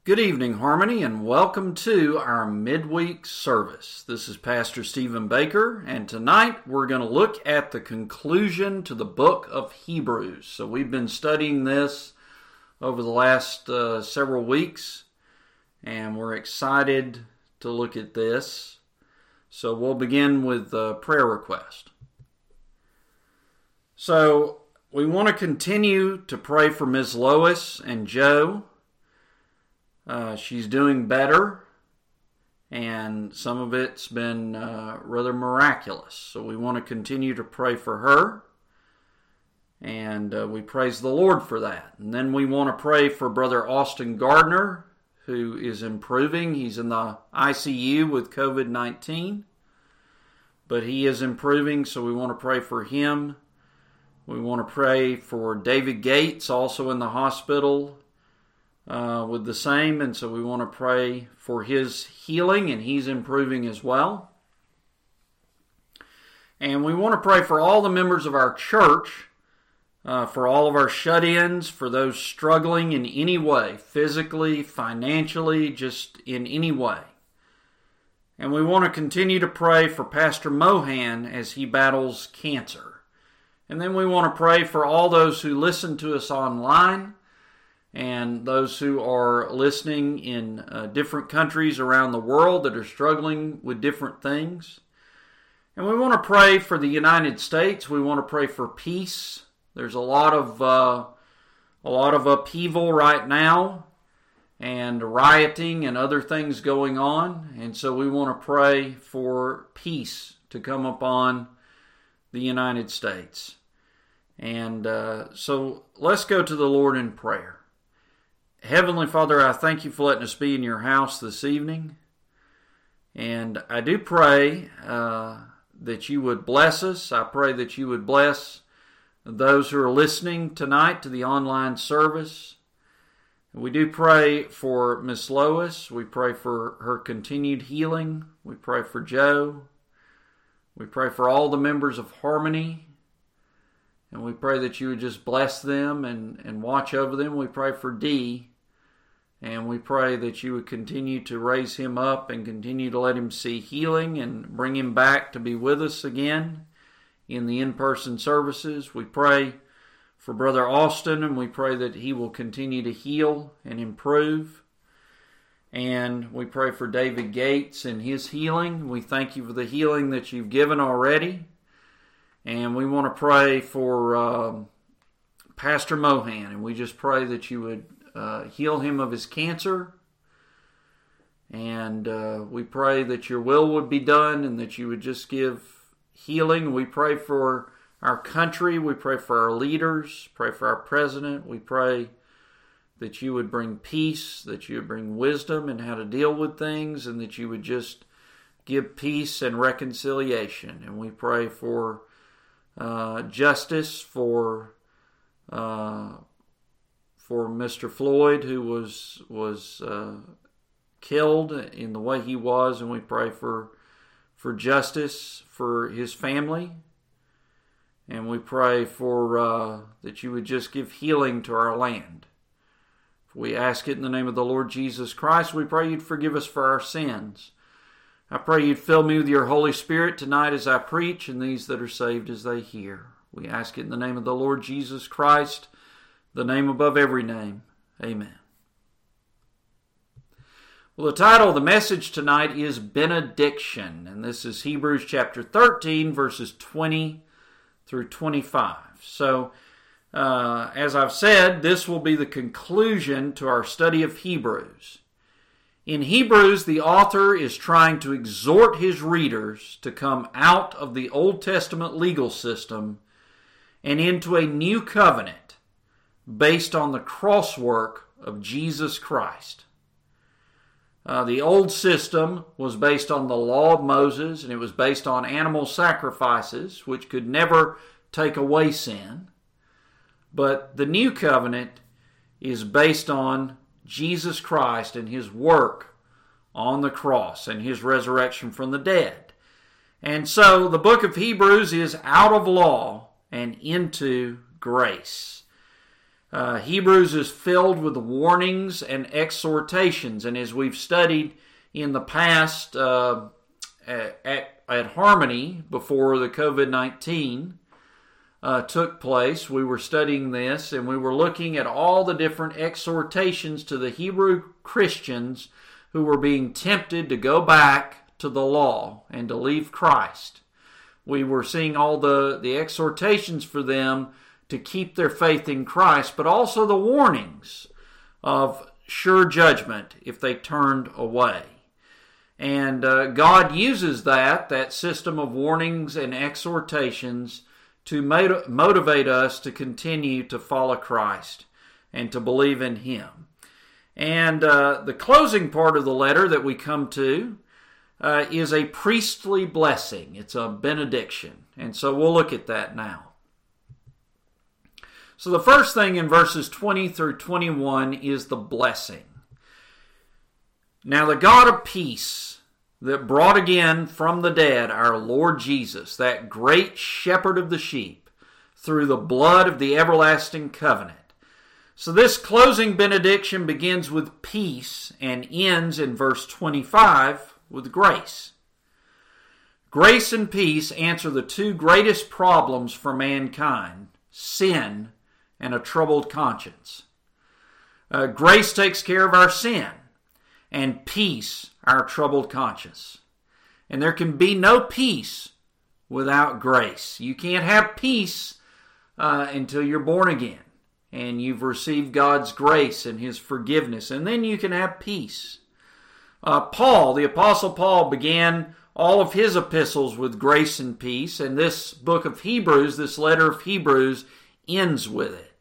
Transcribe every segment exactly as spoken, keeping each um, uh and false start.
Good evening, Harmony, and welcome to our midweek service. This is Pastor Stephen Baker, and tonight we're going to look at the conclusion to the book of Hebrews. So we've been studying this over the last uh, several weeks, and we're excited to look at this. So we'll begin with a prayer request. So we want to continue to pray for Miz Lois and Joe. Uh, she's doing better, and some of it's been uh, rather miraculous. So we want to continue to pray for her, and uh, we praise the Lord for that. And then we want to pray for Brother Austin Gardner, who is improving. He's in the I C U with covid nineteen, but he is improving, so we want to pray for him. We want to pray for David Gates, also in the hospital, Uh, with the same, and so we want to pray for his healing, and he's improving as well. And we want to pray for all the members of our church, uh, for all of our shut-ins, for those struggling in any way, physically, financially, just in any way. And we want to continue to pray for Pastor Mohan as he battles cancer. And then we want to pray for all those who listen to us online, and those who are listening in uh, different countries around the world that are struggling with different things. And we want to pray for the United States. We want to pray for peace. There's a lot of uh, a lot of upheaval right now, and rioting and other things going on. And so we want to pray for peace to come upon the United States. And uh, so let's go to the Lord in prayer. Heavenly Father, I thank you for letting us be in your house this evening. And I do pray uh, that you would bless us. I pray that you would bless those who are listening tonight to the online service. We do pray for Miss Lois. We pray for her continued healing. We pray for Joe. We pray for all the members of Harmony. And we pray that you would just bless them and, and watch over them. We pray for Dee. And we pray that you would continue to raise him up and continue to let him see healing and bring him back to be with us again in the in-person services. We pray for Brother Austin, and we pray that he will continue to heal and improve. And we pray for David Gates and his healing. We thank you for the healing that you've given already. And we want to pray for um, Pastor Mohan, and we just pray that you would uh, heal him of his cancer. And uh, we pray that your will would be done and that you would just give healing. We pray for our country. We pray for our leaders. Pray for our president. We pray that you would bring peace, that you would bring wisdom in how to deal with things, and that you would just give peace and reconciliation. And we pray for Uh, justice for uh, for Mister Floyd, who was was uh, killed in the way he was, and we pray for for justice for his family, and we pray for uh, that you would just give healing to our land. We ask it in the name of the Lord Jesus Christ. We pray you'd forgive us for our sins. I pray you'd fill me with your Holy Spirit tonight as I preach, and these that are saved as they hear. We ask it in the name of the Lord Jesus Christ, the name above every name. Amen. Well, the title of the message tonight is Benediction, and this is Hebrews chapter thirteen, verses twenty through twenty-five. So, uh, as I've said, this will be the conclusion to our study of Hebrews. In Hebrews, the author is trying to exhort his readers to come out of the Old Testament legal system and into a new covenant based on the cross work of Jesus Christ. Uh, the old system was based on the law of Moses, and it was based on animal sacrifices, which could never take away sin. But the new covenant is based on Jesus Christ and his work on the cross and his resurrection from the dead. And so the book of Hebrews is out of law and into grace. Uh, Hebrews is filled with warnings and exhortations, and as we've studied in the past uh, at, at Harmony before the covid nineteen uh, took place, we were studying this, and we were looking at all the different exhortations to the Hebrew Christians who were being tempted to go back to the law and to leave Christ. We were seeing all the, the exhortations for them to keep their faith in Christ, but also the warnings of sure judgment if they turned away. And uh, God uses that, that system of warnings and exhortations to motiv- motivate us to continue to follow Christ and to believe in Him. And uh, the closing part of the letter that we come to uh, is a priestly blessing. It's a benediction. And so we'll look at that now. So the first thing in verses twenty through twenty-one is the blessing. Now the God of peace that brought again from the dead our Lord Jesus, that great shepherd of the sheep, through the blood of the everlasting covenant. So this closing benediction begins with peace and ends in verse twenty-five with grace. Grace and peace answer the two greatest problems for mankind: sin and a troubled conscience. Uh, grace takes care of our sin, and peace our troubled conscience. And there can be no peace without grace. You can't have peace uh, until you're born again, and you've received God's grace and His forgiveness, and then you can have peace. Uh, Paul, the Apostle Paul, began all of his epistles with grace and peace, and this book of Hebrews, this letter of Hebrews, ends with it.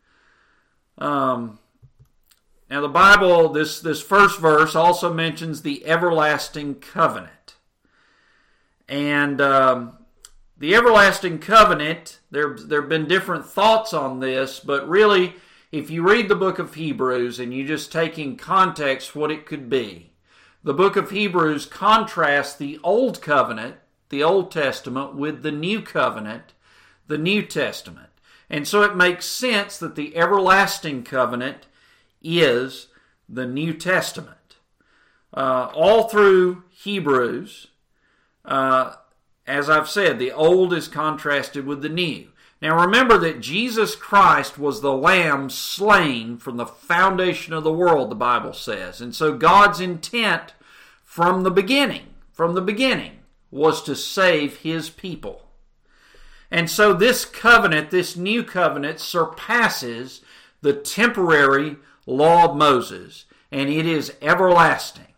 Um, now the Bible, this, this first verse also mentions the everlasting covenant. And um, the everlasting covenant, there, there have been different thoughts on this, but really, if you read the book of Hebrews and you just take in context what it could be, the book of Hebrews contrasts the Old Covenant, the Old Testament, with the New Covenant, the New Testament. And so it makes sense that the everlasting covenant is the New Testament. Uh, all through Hebrews, uh, as I've said, the old is contrasted with the new. Now remember that Jesus Christ was the Lamb slain from the foundation of the world, the Bible says. And so God's intent from the beginning, from the beginning, was to save His people. And so this covenant, this new covenant, surpasses the temporary law of Moses, and it is everlasting.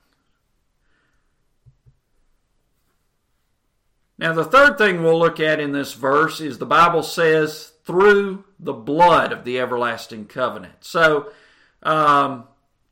Now the third thing we'll look at in this verse is the Bible says, through the blood of the everlasting covenant. So, um,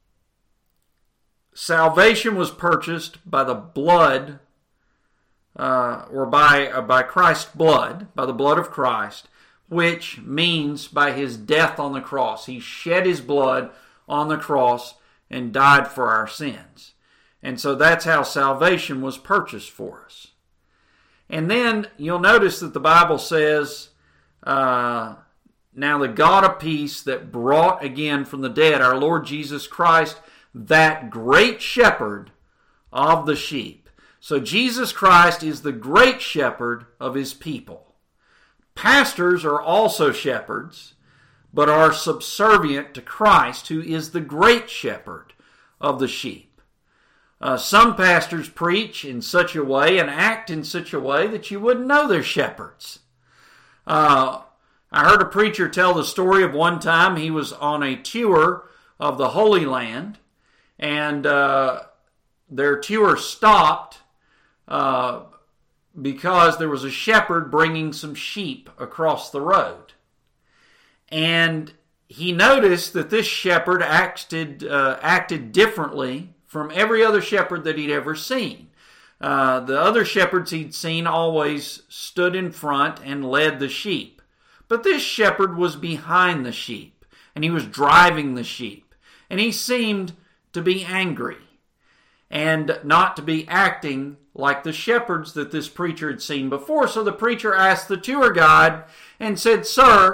salvation was purchased by the blood Uh, or by uh, by Christ's blood, by the blood of Christ, which means by His death on the cross. He shed His blood on the cross and died for our sins. And so that's how salvation was purchased for us. And then you'll notice that the Bible says, uh, now the God of peace that brought again from the dead our Lord Jesus Christ, that great shepherd of the sheep. So Jesus Christ is the great shepherd of His people. Pastors are also shepherds, but are subservient to Christ, who is the great shepherd of the sheep. Uh, some pastors preach in such a way and act in such a way that you wouldn't know they're shepherds. Uh, I heard a preacher tell the story of one time he was on a tour of the Holy Land, and uh, their tour stopped Uh, because there was a shepherd bringing some sheep across the road. And he noticed that this shepherd acted, uh, acted differently from every other shepherd that he'd ever seen. Uh, the other shepherds he'd seen always stood in front and led the sheep. But this shepherd was behind the sheep, and he was driving the sheep. And he seemed to be angry and not to be acting like the shepherds that this preacher had seen before. So the preacher asked the tour guide and said, "Sir,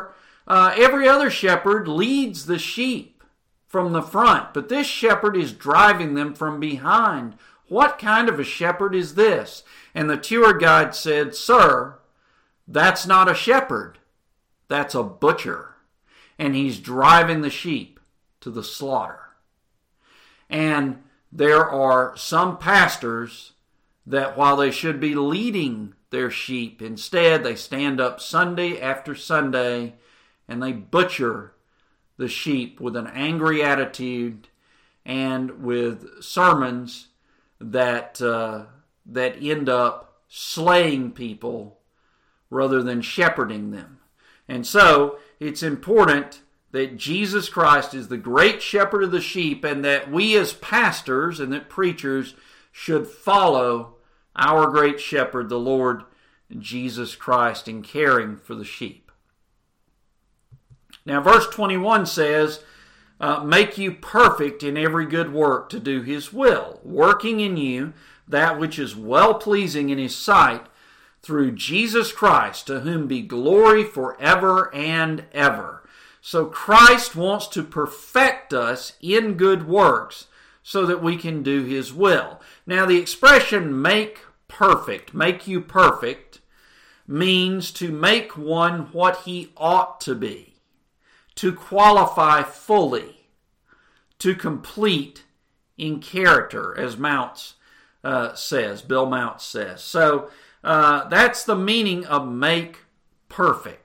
uh, every other shepherd leads the sheep from the front, but this shepherd is driving them from behind. What kind of a shepherd is this? And the tour guide said, "Sir, that's not a shepherd. That's a butcher. And he's driving the sheep to the slaughter." And there are some pastors that while they should be leading their sheep, instead they stand up Sunday after Sunday and they butcher the sheep with an angry attitude and with sermons that uh, that end up slaying people rather than shepherding them. And so it's important that Jesus Christ is the great shepherd of the sheep, and that we as pastors and that preachers should follow our great shepherd, the Lord Jesus Christ, in caring for the sheep. Now, verse twenty-one says, uh, "Make you perfect in every good work to do his will, working in you that which is well-pleasing in his sight, through Jesus Christ, to whom be glory forever and ever." So Christ wants to perfect us in good works so that we can do his will. Now, the expression "make perfect," make you perfect, means to make one what he ought to be, to qualify fully, to complete in character, as Mounts uh, says, Bill Mounts says. So uh, that's the meaning of make perfect.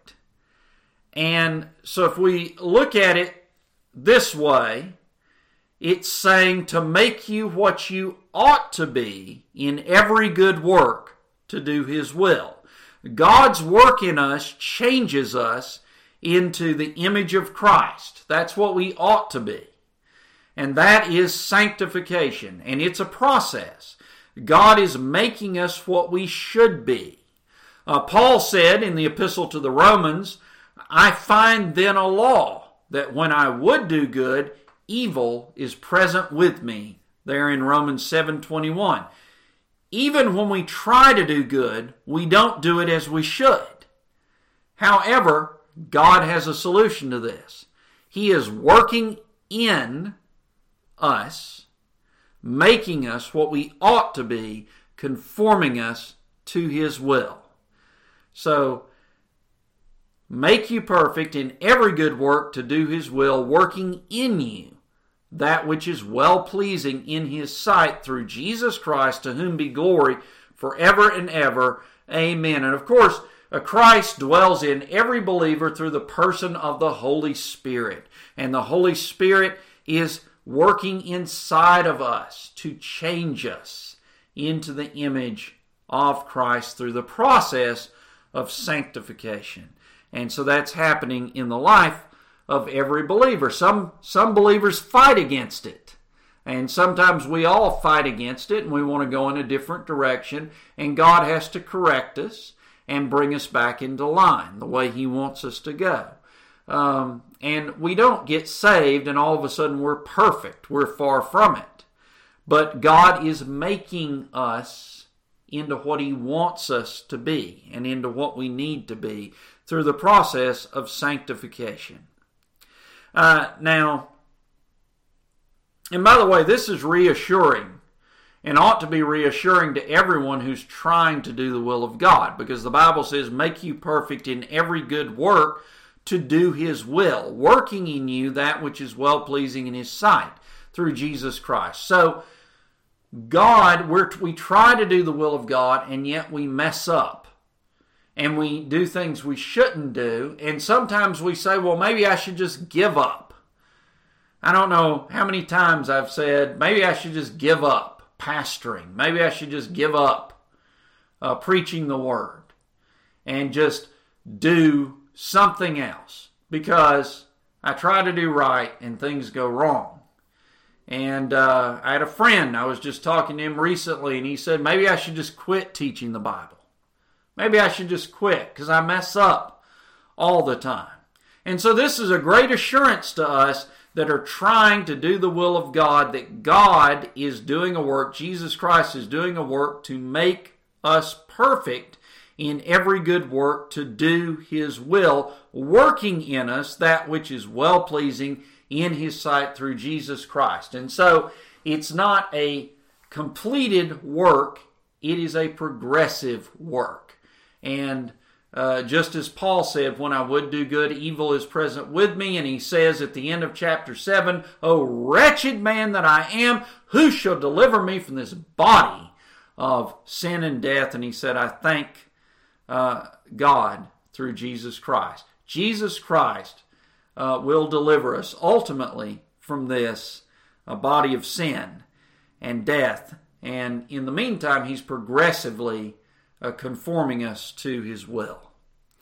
And so if we look at it this way, it's saying to make you what you ought to be in every good work to do his will. God's work in us changes us into the image of Christ. That's what we ought to be. And that is sanctification. And it's a process. God is making us what we should be. Uh, Paul said in the Epistle to the Romans, "I find then a law, that when I would do good, evil is present with me." There in Romans seven twenty-one. Even when we try to do good, we don't do it as we should. However, God has a solution to this. He is working in us, making us what we ought to be, conforming us to his will. So, make you perfect in every good work to do his will, working in you that which is well-pleasing in his sight, through Jesus Christ, to whom be glory forever and ever. Amen. And of course, Christ dwells in every believer through the person of the Holy Spirit. And the Holy Spirit is working inside of us to change us into the image of Christ through the process of sanctification. And so that's happening in the life of every believer. Some, some believers fight against it. And sometimes we all fight against it and we want to go in a different direction. And God has to correct us and bring us back into line the way he wants us to go. Um, and we don't get saved and all of a sudden we're perfect. We're far from it. But God is making us into what he wants us to be and into what we need to be through the process of sanctification. Uh, now, and by the way, this is reassuring and ought to be reassuring to everyone who's trying to do the will of God, because the Bible says, "Make you perfect in every good work to do his will, working in you that which is well-pleasing in his sight, through Jesus Christ." So, God, we're, we try to do the will of God, and yet we mess up. And we do things we shouldn't do. And sometimes we say, well, maybe I should just give up. I don't know how many times I've said, maybe I should just give up pastoring. Maybe I should just give up uh, preaching the word and just do something else because I try to do right and things go wrong. And uh, I had a friend, I was just talking to him recently, and he said, maybe I should just quit teaching the Bible. Maybe I should just quit because I mess up all the time. And so this is a great assurance to us that are trying to do the will of God, that God is doing a work, Jesus Christ is doing a work to make us perfect in every good work to do his will, working in us that which is well-pleasing in his sight through Jesus Christ. And so it's not a completed work, it is a progressive work. And uh, just as Paul said, when I would do good, evil is present with me. And he says at the end of chapter seven, O wretched man that I am, who shall deliver me from this body of sin and death? And he said, I thank uh, God through Jesus Christ. Jesus Christ uh, will deliver us ultimately from this uh, body of sin and death. And in the meantime, he's progressively uh, conforming us to his will.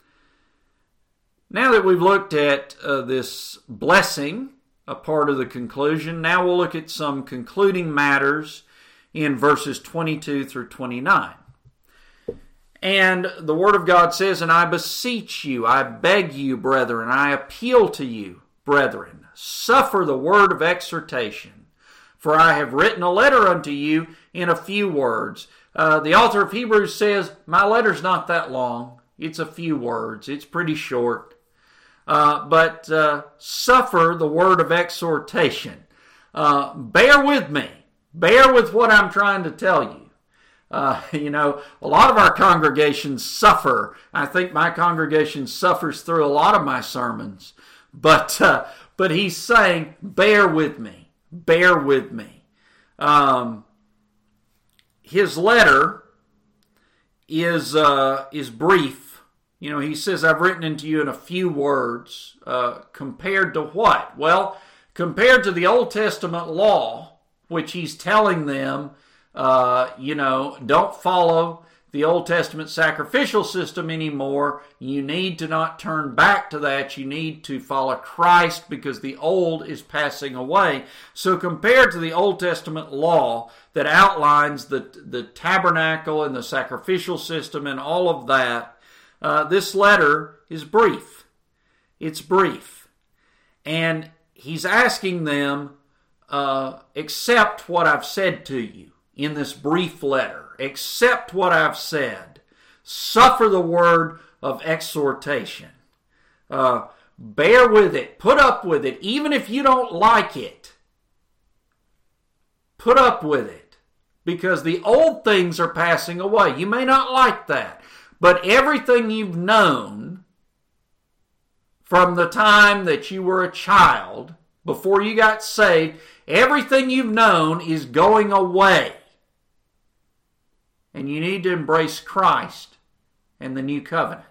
Now that we've looked at uh, this blessing, a part of the conclusion, now we'll look at some concluding matters in verses twenty-two through twenty-nine. And the Word of God says, And I beseech you, I beg you, brethren, I appeal to you, brethren, suffer the word of exhortation. For I have written a letter unto you in a few words. Uh, the author of Hebrews says, my letter's not that long. It's a few words. It's pretty short. Uh, but uh, suffer the word of exhortation. Uh, bear with me. Bear with what I'm trying to tell you. Uh, you know, a lot of our congregations suffer. I think my congregation suffers through a lot of my sermons. But, uh, but he's saying, bear with me. Bear with me. Um, his letter is uh, is brief. You know, he says, I've written into you in a few words. Uh, compared to what? Well, compared to the Old Testament law, which he's telling them, uh, you know, don't follow the Old Testament sacrificial system anymore. You need to not turn back to that. You need to follow Christ because the old is passing away. So compared to the Old Testament law that outlines the, the tabernacle and the sacrificial system and all of that, uh, this letter is brief. It's brief. And he's asking them, uh, accept what I've said to you in this brief letter. Accept what I've said. Suffer the word of exhortation. Uh, bear with it. Put up with it. Even if you don't like it. Put up with it. Because the old things are passing away. You may not like that. But everything you've known from the time that you were a child, before you got saved, everything you've known is going away. And you need to embrace Christ and the new covenant.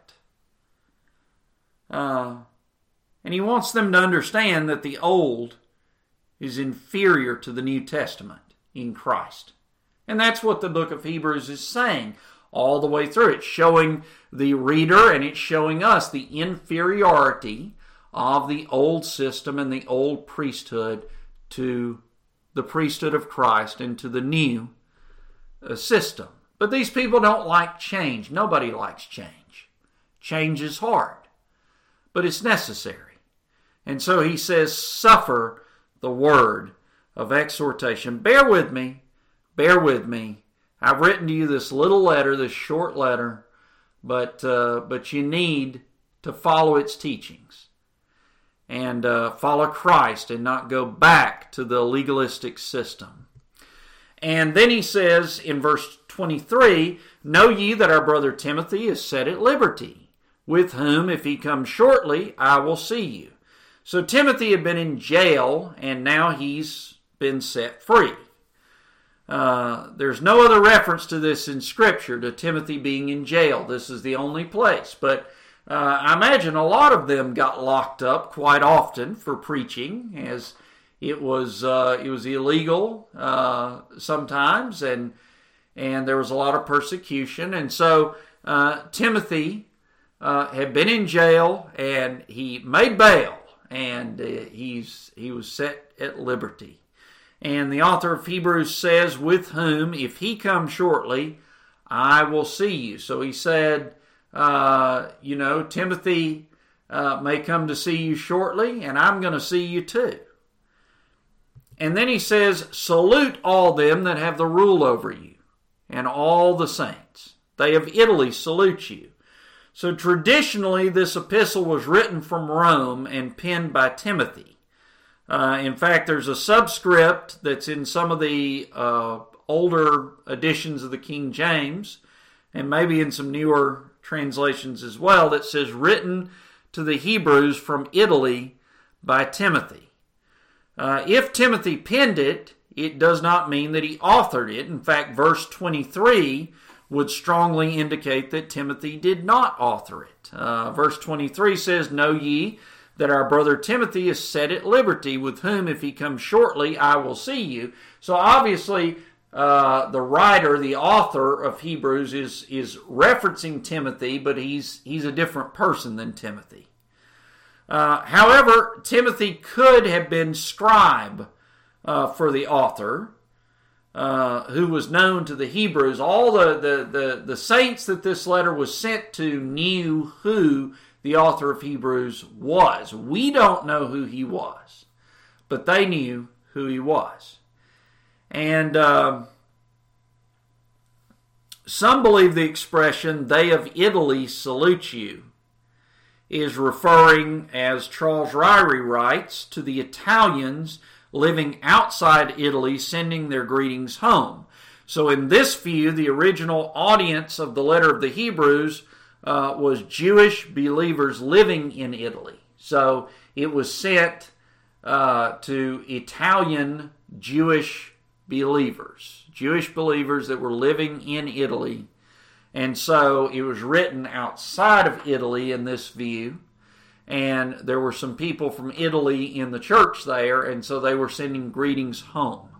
Uh, and he wants them to understand that the old is inferior to the New Testament in Christ. And that's what the book of Hebrews is saying all the way through. It's showing the reader and it's showing us the inferiority of the old system and the old priesthood to the priesthood of Christ and to the new uh, system. But these people don't like change. Nobody likes change. Change is hard, but it's necessary. And so he says, suffer the word of exhortation. Bear with me. Bear with me. I've written to you this little letter, this short letter, but uh, but you need to follow its teachings and uh, follow Christ and not go back to the legalistic system. And then he says in verse twenty-three, know ye that our brother Timothy is set at liberty, with whom, if he comes shortly, I will see you. So Timothy had been in jail, and now he's been set free. Uh, there's no other reference to this in Scripture, to Timothy being in jail. This is the only place. But uh, I imagine a lot of them got locked up quite often for preaching, as it was uh, it was illegal uh, sometimes, and and there was a lot of persecution. And so uh, Timothy uh, had been in jail, and he made bail, and uh, he's he was set at liberty. And the author of Hebrews says, with whom, if he comes shortly, I will see you. So he said, uh, you know, Timothy uh, may come to see you shortly, and I'm going to see you too. And then he says, salute all them that have the rule over you, and all the saints. They of Italy salute you. So traditionally, this epistle was written from Rome and penned by Timothy. Uh, in fact, there's a subscript that's in some of the uh, older editions of the King James, and maybe in some newer translations as well, that says, written to the Hebrews from Italy by Timothy. Uh, if Timothy penned it, it does not mean that he authored it. In fact, verse twenty-three would strongly indicate that Timothy did not author it. Uh, verse twenty-three says, know ye that our brother Timothy is set at liberty, with whom if he comes shortly, I will see you. So obviously, uh, the writer, the author of Hebrews is, is referencing Timothy, but he's, he's a different person than Timothy. Uh, however, Timothy could have been scribe uh, for the author, uh, who was known to the Hebrews. All the, the, the, the saints that this letter was sent to knew who the author of Hebrews was. We don't know who he was, but they knew who he was. And uh, some believe the expression, they of Italy salute you, is referring, as Charles Ryrie writes, to the Italians living outside Italy sending their greetings home. So in this view, the original audience of the letter of the Hebrews uh, was Jewish believers living in Italy. So it was sent uh, to Italian Jewish believers, Jewish believers that were living in Italy. And so it was written outside of Italy in this view. And there were some people from Italy in the church there, and so they were sending greetings home.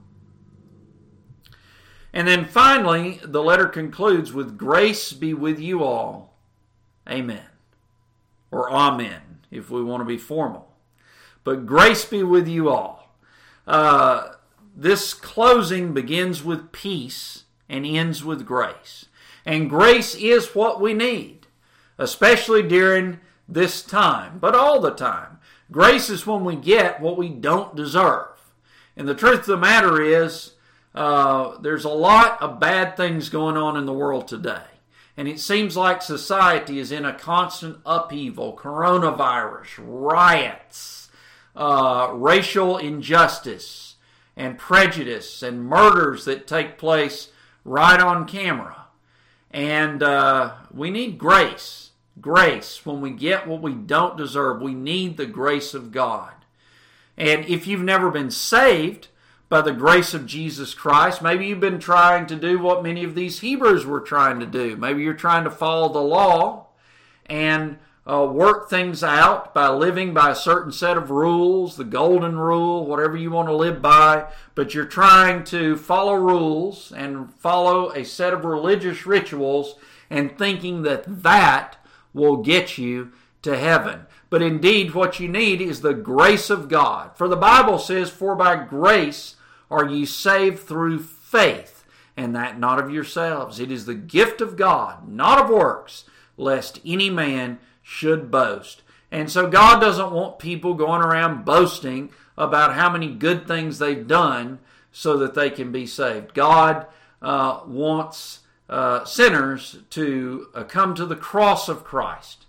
And then finally, the letter concludes with, grace be with you all. Amen. Or amen, if we want to be formal. But grace be with you all. Uh, this closing begins with peace and ends with grace. And grace is what we need, especially during this time, but all the time. Grace is when we get what we don't deserve. And the truth of the matter is, uh, there's a lot of bad things going on in the world today. And it seems like society is in a constant upheaval. Coronavirus, riots, uh, racial injustice, and prejudice, and murders that take place right on camera. And uh, we need grace. Grace. When we get what we don't deserve, we need the grace of God. And if you've never been saved by the grace of Jesus Christ, maybe you've been trying to do what many of these Hebrews were trying to do. Maybe you're trying to follow the law and uh, work things out by living by a certain set of rules, the golden rule, whatever you want to live by, but you're trying to follow rules and follow a set of religious rituals and thinking that that will get you to heaven. But indeed, what you need is the grace of God. For the Bible says, for by grace are ye saved through faith, and that not of yourselves. It is the gift of God, not of works, lest any man should boast. And so God doesn't want people going around boasting about how many good things they've done so that they can be saved. God uh, wants uh, sinners to uh, come to the cross of Christ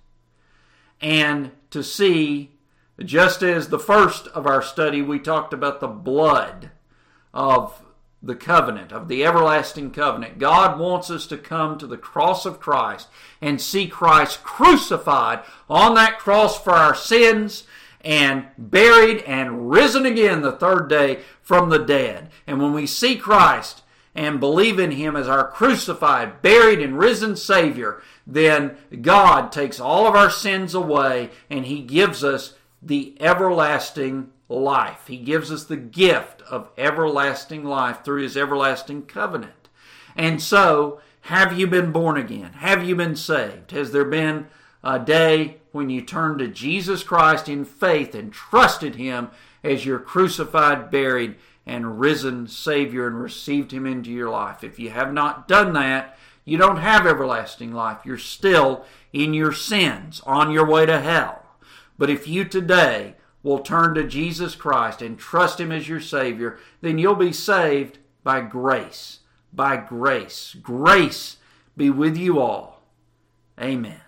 and to see, just as the first of our study, we talked about the blood of the covenant, of the everlasting covenant. God wants us to come to the cross of Christ and see Christ crucified on that cross for our sins and buried and risen again the third day from the dead. And when we see Christ and believe in Him as our crucified, buried, and risen Savior, then God takes all of our sins away and He gives us the everlasting life. He gives us the gift of everlasting life through His everlasting covenant. And so, have you been born again? Have you been saved? Has there been a day when you turned to Jesus Christ in faith and trusted Him as your crucified, buried, and risen Savior and received Him into your life? If you have not done that, you don't have everlasting life. You're still in your sins, on your way to hell. But if you today will turn to Jesus Christ and trust Him as your Savior, then you'll be saved by grace. By grace. Grace be with you all. Amen.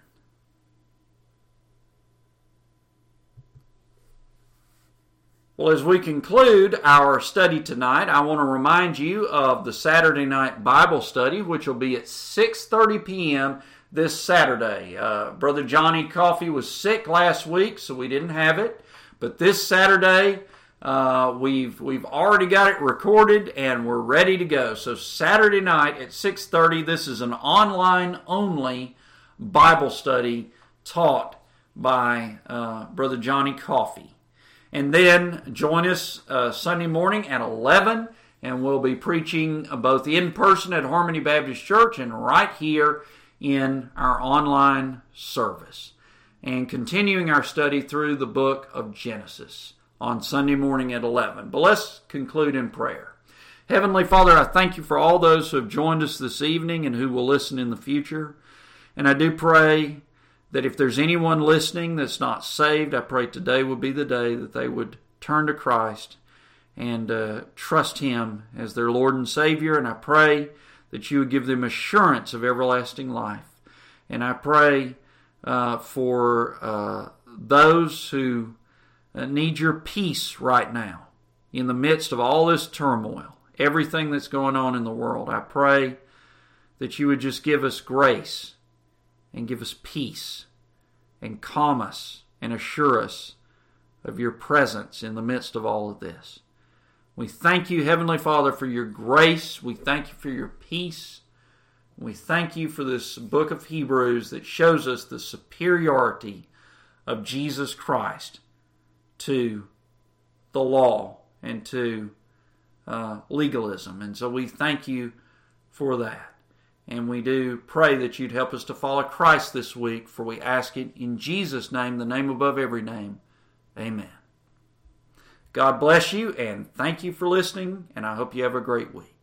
Well, as we conclude our study tonight, I want to remind you of the Saturday night Bible study, which will be at six thirty p.m. this Saturday. Uh, Brother Johnny Coffey was sick last week, so we didn't have it. But this Saturday, uh, we've we've already got it recorded, and we're ready to go. So Saturday night at six thirty, this is an online-only Bible study taught by uh, Brother Johnny Coffey. And then join us uh, Sunday morning at eleven, and we'll be preaching both in person at Harmony Baptist Church and right here in our online service. And continuing our study through the book of Genesis on Sunday morning at eleven. But let's conclude in prayer. Heavenly Father, I thank you for all those who have joined us this evening and who will listen in the future. And I do pray that if there's anyone listening that's not saved, I pray today would be the day that they would turn to Christ and uh, trust Him as their Lord and Savior. And I pray that you would give them assurance of everlasting life. And I pray uh, for uh, those who uh, need your peace right now in the midst of all this turmoil, everything that's going on in the world. I pray that you would just give us grace and give us peace and calm us and assure us of your presence in the midst of all of this. We thank you, Heavenly Father, for your grace. We thank you for your peace. We thank you for this book of Hebrews that shows us the superiority of Jesus Christ to the law and to uh, legalism. And so we thank you for that. And we do pray that you'd help us to follow Christ this week, for we ask it in Jesus' name, the name above every name. Amen. God bless you, and thank you for listening, and I hope you have a great week.